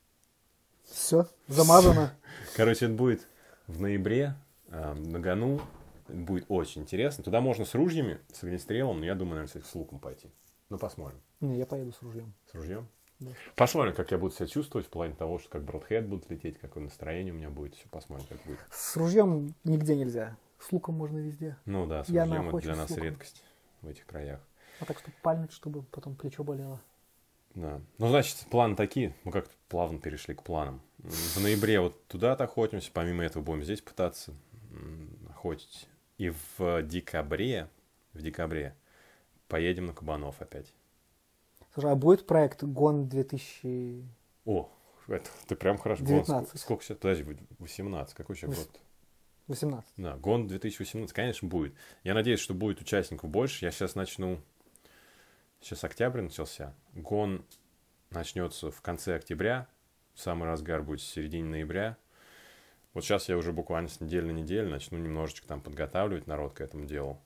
Speaker 2: Все, замазано.
Speaker 1: Короче, это будет в ноябре, э, на Гону. Будет очень интересно. Туда можно с ружьями, с огнестрелом, но я думаю, наверное, кстати, с луком пойти. Ну, посмотрим.
Speaker 2: Не, я поеду с ружьем.
Speaker 1: С ружьем?
Speaker 2: Да.
Speaker 1: Посмотрим, как я буду себя чувствовать в плане того, что как Бродхед будет лететь, какое настроение у меня будет. Все посмотрим, как будет.
Speaker 2: С ружьем нигде нельзя. С луком можно везде.
Speaker 1: Ну да, с
Speaker 2: Я
Speaker 1: ружьем это
Speaker 2: охочусь
Speaker 1: для
Speaker 2: с
Speaker 1: нас
Speaker 2: луком.
Speaker 1: редкость в этих краях.
Speaker 2: А так, чтобы пальнуть, чтобы потом плечо болело.
Speaker 1: Да. Ну, значит, планы такие. Мы как-то плавно перешли к планам. В ноябре вот туда охотимся. Помимо этого будем здесь пытаться охотить. И в декабре, в декабре поедем на кабанов опять.
Speaker 2: Слушай, а будет проект гон две тысячи
Speaker 1: О, это ты прям хорошо.
Speaker 2: девятнадцать.
Speaker 1: Гон, сколько сейчас? Подожди, восемнадцать. Какой сейчас
Speaker 2: Вось-
Speaker 1: год?
Speaker 2: восемнадцать.
Speaker 1: Да, гон две тысячи восемнадцать, конечно, будет. Я надеюсь, что будет участников больше. Я сейчас начну... Сейчас октябрь начался. Гон начнется в конце октября. Самый разгар будет в середине ноября. Вот сейчас я уже буквально с недели на неделю начну немножечко там подготавливать народ к этому делу.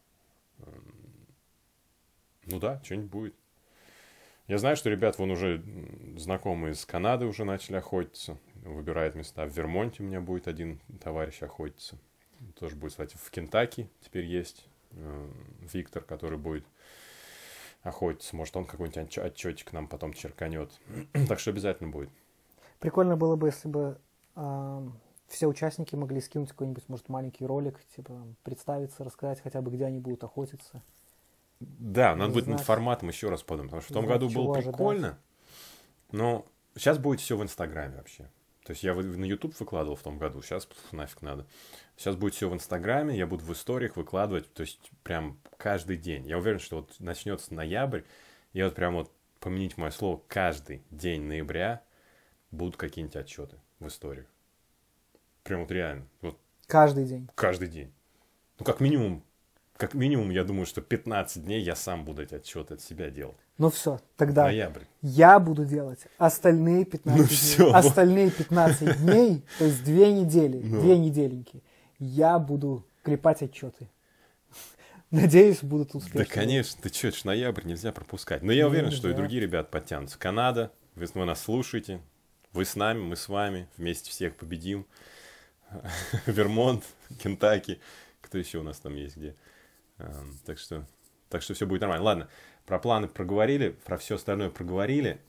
Speaker 1: Ну да, что-нибудь будет. Я знаю, что ребят вон уже знакомые из Канады уже начали охотиться. Выбирают места. В Вермонте у меня будет один товарищ охотиться. Тоже будет, кстати, в Кентаки теперь есть э, Виктор, который будет охотиться. Может, он какой-нибудь отчетик нам потом черканет. Так что обязательно будет.
Speaker 2: Прикольно было бы, если бы а, все участники могли скинуть какой-нибудь, может, маленький ролик, типа там, представиться, рассказать хотя бы, где они будут охотиться.
Speaker 1: Да, надо
Speaker 2: Не
Speaker 1: будет над
Speaker 2: знать.
Speaker 1: форматом еще раз подумать, потому что в том
Speaker 2: Знать,
Speaker 1: году было
Speaker 2: чего ожидать.
Speaker 1: прикольно, но сейчас будет все в Инстаграме вообще. То есть я в- на YouTube выкладывал в том году, сейчас пф, нафиг надо. Сейчас будет все в Инстаграме, я буду в историях выкладывать, то есть прям каждый день. Я уверен, что вот начнется ноябрь, и вот прям вот, помяните мое слово, каждый день ноября будут какие-нибудь отчеты в историях. Прям вот реально, вот
Speaker 2: Каждый день.
Speaker 1: каждый день. Ну, как минимум, как минимум, я думаю, что пятнадцать дней я сам буду эти отчеты от себя делать.
Speaker 2: Ну все, тогда
Speaker 1: Ноябрь.
Speaker 2: я буду делать остальные пятнадцать
Speaker 1: Ну
Speaker 2: дней.
Speaker 1: всё.
Speaker 2: Остальные пятнадцать дней, то есть две недели,
Speaker 1: Ну.
Speaker 2: две неделеньки, я буду клепать отчеты. Надеюсь, будут успешны.
Speaker 1: Да, конечно, ты что, это ж ноябрь, нельзя пропускать. Но я
Speaker 2: Ну,
Speaker 1: уверен, что и
Speaker 2: нельзя.
Speaker 1: другие ребята подтянутся. Канада, вы, вы нас слушаете, вы с нами, мы с вами, вместе всех победим. Вермонт, Кентаки, кто еще у нас там есть где. А, Так что, так что все будет нормально. Ладно, про планы проговорили, про все остальное проговорили.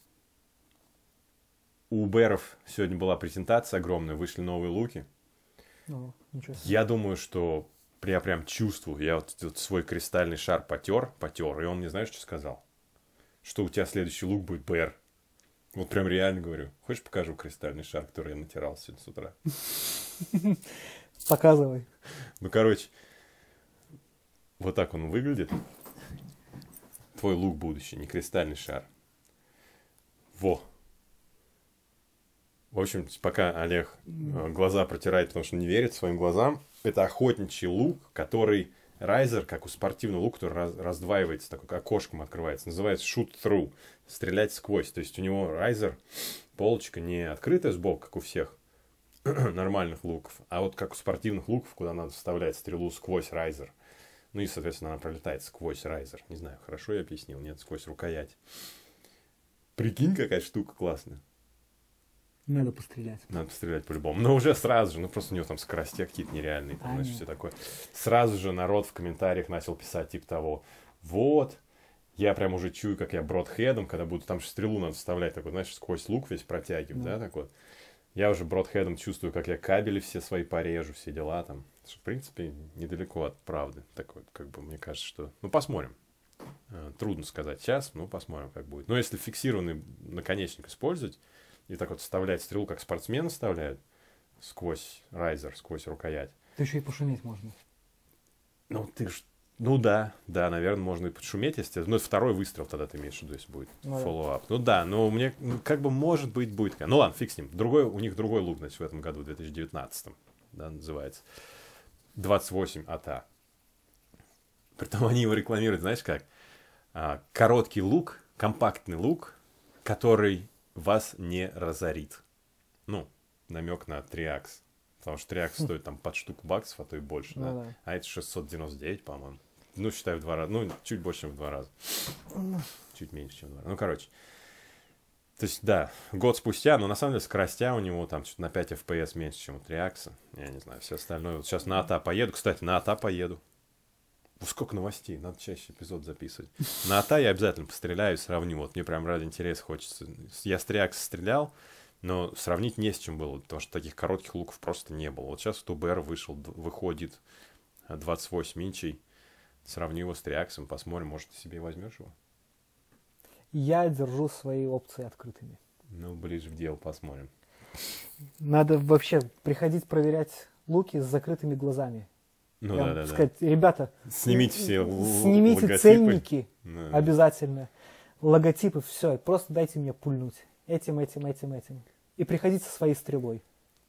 Speaker 1: У Бэров сегодня была презентация огромная, вышли новые луки.
Speaker 2: Ну, ничего себе.
Speaker 1: Я думаю, что я прям чувствую, я вот, вот свой кристальный шар потер, потер, и он мне знаешь, что сказал? Что у тебя следующий лук будет бэ эр. Вот прям реально говорю. Хочешь, покажу кристальный шар, который я натирал сегодня с утра?
Speaker 2: Показывай.
Speaker 1: Ну, короче, вот так он выглядит. Твой лук будущий, не кристальный шар. Во. В общем, пока Олег э, глаза протирает, потому что не верит своим глазам, это охотничий лук, который райзер, как у спортивного лука, который раз, раздваивается, такой как окошком открывается. Называется shoot through, стрелять сквозь. То есть у него райзер, полочка не открытая сбоку, как у всех нормальных луков, а вот как у спортивных луков, куда надо вставлять стрелу сквозь райзер. Ну и, соответственно, она пролетает сквозь райзер. Не знаю, хорошо я объяснил? Нет, сквозь рукоять. Прикинь, какая штука классная.
Speaker 2: Надо пострелять.
Speaker 1: Надо пострелять по-любому. Но уже сразу же, ну просто у него там скорости какие-то нереальные, там,
Speaker 2: А,
Speaker 1: знаешь,
Speaker 2: нет.
Speaker 1: все такое. Сразу же народ в комментариях начал писать типа того, вот, я прям уже чую, как я бродхедом, когда буду, там же стрелу надо вставлять, такой, знаешь, сквозь лук весь протягивать, да,
Speaker 2: Да.
Speaker 1: так вот. Я уже бродхедом чувствую, как я кабели все свои порежу, все дела там. Что, в принципе, недалеко от правды. Так вот, как бы, мне кажется, что... Ну, посмотрим. Э, Трудно сказать сейчас, но посмотрим, как будет. Но если фиксированный наконечник использовать, и так вот вставлять стрелу, как спортсмены вставляют, сквозь райзер, сквозь рукоять.
Speaker 2: То еще и пошуметь можно.
Speaker 1: Ну, ты ж... Ну да, да, наверное, можно и подшуметь, если... Ну, это второй выстрел тогда ты имеешь в виду, если будет
Speaker 2: Ну да.
Speaker 1: follow-up. Ну да, но мне, ну, как бы, может быть, будет... Ну ладно, фиг с ним. Другой, у них другой лук, значит, в этом году, в две тысячи девятнадцатом, да, называется. двадцать восемь АТА. Притом они его рекламируют, знаешь как? А, короткий лук, компактный лук, который вас не разорит. Ну, намек на триакс. Потому что триакс
Speaker 2: Хм.
Speaker 1: стоит там под штуку баксов, а то и больше,
Speaker 2: Ну
Speaker 1: да?
Speaker 2: да.
Speaker 1: А это шестьсот девяносто девять, по-моему. Ну, считаю, в два раза. Ну, чуть больше, чем в два раза. Чуть меньше, чем в два раза. Ну, короче. То есть, да, год спустя, но на самом деле скоростя у него там что-то на пять эф пи эс меньше, чем у триакса. Я не знаю, все остальное. Вот сейчас на АТА поеду. Кстати, на АТА поеду. Ну, сколько новостей, надо чаще эпизод записывать. На АТА я обязательно постреляю и сравню. Вот мне прям ради интереса хочется. Я с триакса стрелял, но сравнить не с чем было, потому что таких коротких луков просто не было. Вот сейчас у ТУБР вышел, д- выходит двадцать восемь инчей. Сравню его с триаксом, посмотрим, может, ты себе возьмешь его.
Speaker 2: Я держу свои опции открытыми.
Speaker 1: Ну, ближе в дело посмотрим.
Speaker 2: Надо вообще приходить проверять луки с закрытыми глазами.
Speaker 1: Ну
Speaker 2: Прям
Speaker 1: да, да, да.
Speaker 2: сказать, ребята,
Speaker 1: Снимите все л-
Speaker 2: снимите
Speaker 1: логотипы.
Speaker 2: ценники
Speaker 1: Да.
Speaker 2: обязательно, логотипы, все, просто дайте мне пульнуть этим, этим, этим, этим. И приходите со своей стрелой.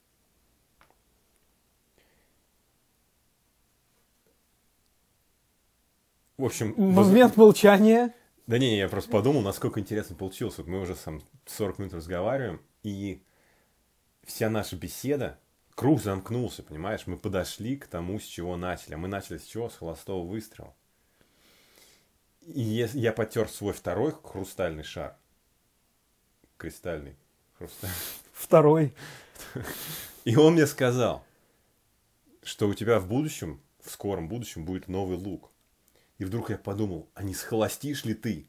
Speaker 1: В общем, воз-
Speaker 2: Момент молчания.
Speaker 1: да не, я просто подумал, насколько интересно получилось. Вот мы уже сам сорок минут разговариваем, и вся наша беседа, круг замкнулся, понимаешь? Мы подошли к тому, с чего начали. А мы начали с чего? С холостого выстрела. И ес- я потер свой второй хрустальный шар. Кристальный. Хрустальный.
Speaker 2: Второй.
Speaker 1: И он мне сказал, что у тебя в будущем, в скором будущем будет новый лук. И вдруг я подумал, а не схолостишь ли ты?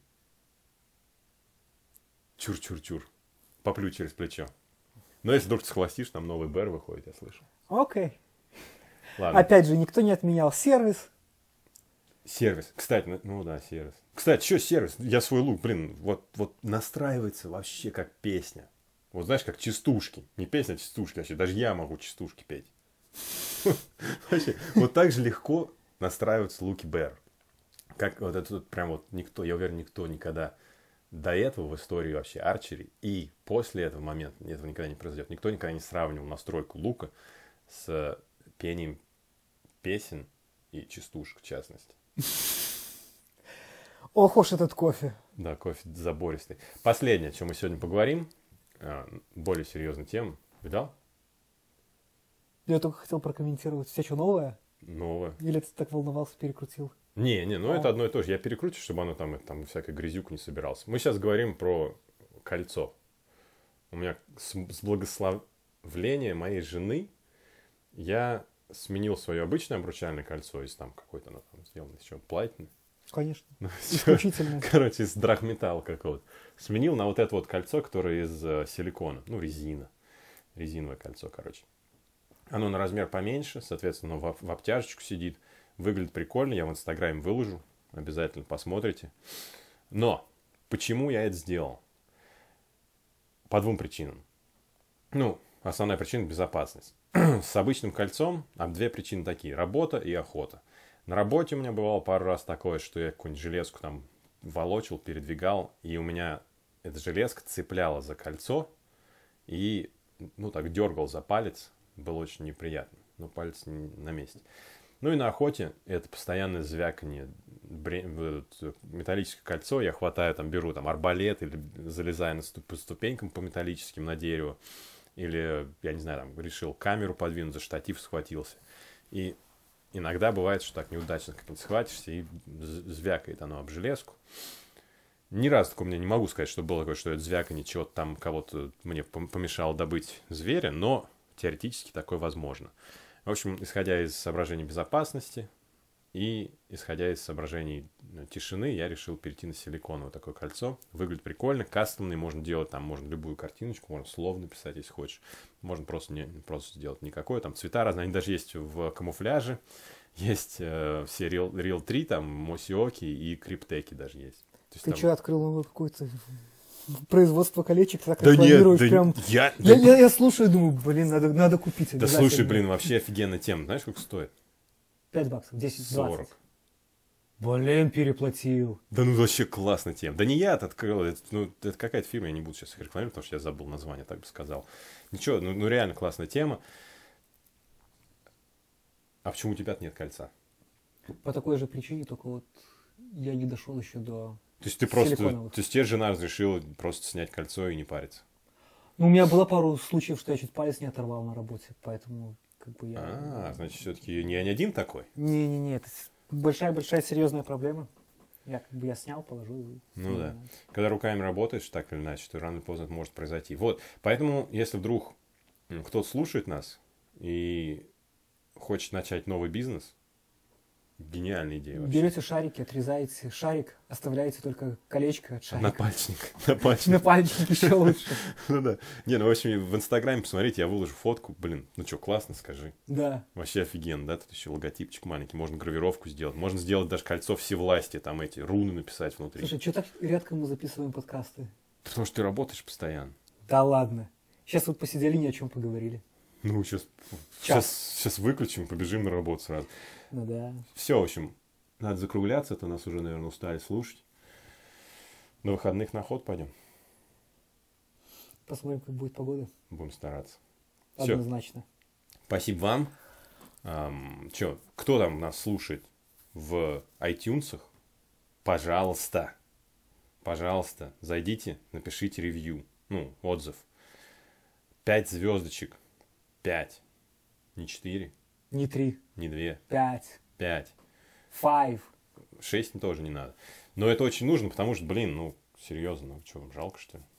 Speaker 1: Чур-чур-чур. Поплю через плечо. Но если вдруг ты схолостишь, там новый БР выходит, я слышал.
Speaker 2: Окей.
Speaker 1: Ладно.
Speaker 2: Опять же, никто не отменял сервис.
Speaker 1: Сервис. Кстати, ну- ну да, сервис. Кстати, что сервис? Я свой лук, блин, вот, вот настраивается вообще как песня. Вот знаешь, как частушки. Не песня, а частушки вообще. Даже я могу частушки петь. Вообще, вот так же легко настраиваются луки БР. Как вот это вот прям вот никто, я уверен, никто никогда до этого в истории вообще арчери и после этого момента этого никогда не произойдет. Никто никогда не сравнивал настройку лука с пением песен и частушек, в частности.
Speaker 2: Ох уж этот кофе.
Speaker 1: Да, кофе забористый. Последнее, о чем мы сегодня поговорим, а, более серьезная тема. Видал?
Speaker 2: Я только хотел прокомментировать. У тебя что, новое?
Speaker 1: Новое.
Speaker 2: Или ты так волновался, перекрутил?
Speaker 1: Не, не, ну
Speaker 2: А.
Speaker 1: это одно и то же. Я перекручу, чтобы оно там, там всякой грязюку не собирался. Мы сейчас говорим про кольцо. У меня с, с благословления моей жены я сменил свое обычное обручальное кольцо из там какой-то, оно там сделано из чего, платины.
Speaker 2: Конечно.
Speaker 1: Ну,
Speaker 2: Исключительно.
Speaker 1: короче, из драгметалла какого-то. Сменил на вот это вот кольцо, которое из э, силикона. Ну, резина. Резиновое кольцо, короче. Оно на размер поменьше, соответственно, в, об- в обтяжечку сидит. Выглядит прикольно, я в Инстаграме выложу. Обязательно посмотрите. Но, почему я это сделал? по двум причинам. Ну, основная причина – безопасность. С обычным кольцом а две причины такие – работа и охота. На работе у меня бывало пару раз такое, что я какую-нибудь железку там волочил, передвигал, и у меня эта железка цепляла за кольцо и, ну, так дергал за палец. Было очень неприятно, но палец не на месте. Ну и на охоте это постоянное звяканье, металлическое кольцо, я хватаю, там, беру там арбалет или залезаю на ступ- по ступенькам по металлическим на дерево, или, я не знаю, там, решил камеру подвинуть, за штатив схватился. И иногда бывает, что так неудачно как-то схватишься и звякает оно об железку. Ни разу такого у меня не могу сказать, что было такое, что это звяканье чего-то там кого-то мне помешало добыть зверя, но теоретически такое возможно. В общем, исходя из соображений безопасности и исходя из соображений тишины, я решил перейти на силиконовое такое кольцо. Выглядит прикольно, кастомный, можно делать там, можно любую картиночку, можно слово написать, если хочешь. Можно просто, не, просто сделать никакое, там цвета разные, они даже есть в камуфляже, есть э, все Real, Real три, там, Мосиоки и Криптеки даже есть. То есть,
Speaker 2: Ты
Speaker 1: там...
Speaker 2: что, открыл новое какое-то производство колечек? Так
Speaker 1: да нет, да
Speaker 2: прям...
Speaker 1: я...
Speaker 2: Я, я, я слушаю и думаю, блин, надо, надо купить.
Speaker 1: Да слушай, блин, вообще офигенная тема. Знаешь, сколько стоит?
Speaker 2: пять баксов, десять, двадцать.
Speaker 1: сорок.
Speaker 2: Блин, переплатил.
Speaker 1: Да ну вообще классная тема. Да не я это открыл, это, ну, это какая-то фирма, я не буду сейчас их рекламировать, потому что я забыл название, так бы сказал. Ничего, ну, ну реально классная тема. А почему у тебя нет кольца?
Speaker 2: По такой же причине, только вот я не дошел еще до
Speaker 1: То есть ты просто,
Speaker 2: силиконовых.
Speaker 1: то есть тебе жена разрешила просто снять кольцо и не париться?
Speaker 2: Ну, у меня было пару случаев, что я чуть палец не оторвал на работе, поэтому как бы я...
Speaker 1: А, значит, все-таки не, не один такой?
Speaker 2: Не-не-не, это большая-большая серьезная проблема. Я как бы я снял, положил. И...
Speaker 1: Ну да. Когда руками работаешь, так или иначе, то рано или поздно это может произойти. Вот, поэтому, если вдруг кто-то слушает нас и хочет начать новый бизнес, гениальная идея вообще.
Speaker 2: Берете шарики, отрезаете шарик, оставляете только колечко от шарика.
Speaker 1: Напальчник. Напальчник.
Speaker 2: Напальчник еще лучше.
Speaker 1: Ну да. Не, ну в общем, в Инстаграме посмотрите, я выложу фотку. Блин, ну что, классно, скажи.
Speaker 2: Да.
Speaker 1: Вообще офигенно, да? Тут еще логотипчик маленький, можно гравировку сделать. Можно сделать даже кольцо всевластия, там эти руны написать внутри.
Speaker 2: Слушай, что так редко мы записываем подкасты?
Speaker 1: Потому что ты работаешь постоянно.
Speaker 2: Да ладно. Сейчас вот посидели, ни о чем поговорили.
Speaker 1: Ну, сейчас, сейчас, сейчас выключим, побежим на работу сразу.
Speaker 2: Ну да.
Speaker 1: Все, в общем, надо закругляться, то нас уже, наверное, устали слушать. На выходных на ход пойдем.
Speaker 2: Посмотрим, как будет погода.
Speaker 1: Будем стараться. Все.
Speaker 2: Однозначно.
Speaker 1: Спасибо вам. Эм, че, кто там нас слушает в iTunes? Пожалуйста, пожалуйста, зайдите, напишите ревью, ну, отзыв. Пять звездочек. Пять. Не четыре.
Speaker 2: Не три.
Speaker 1: Не две.
Speaker 2: Пять.
Speaker 1: Пять.
Speaker 2: Five.
Speaker 1: Шесть тоже не надо. Но это очень нужно, потому что, блин, ну, серьезно, ну, что, вам жалко, что ли?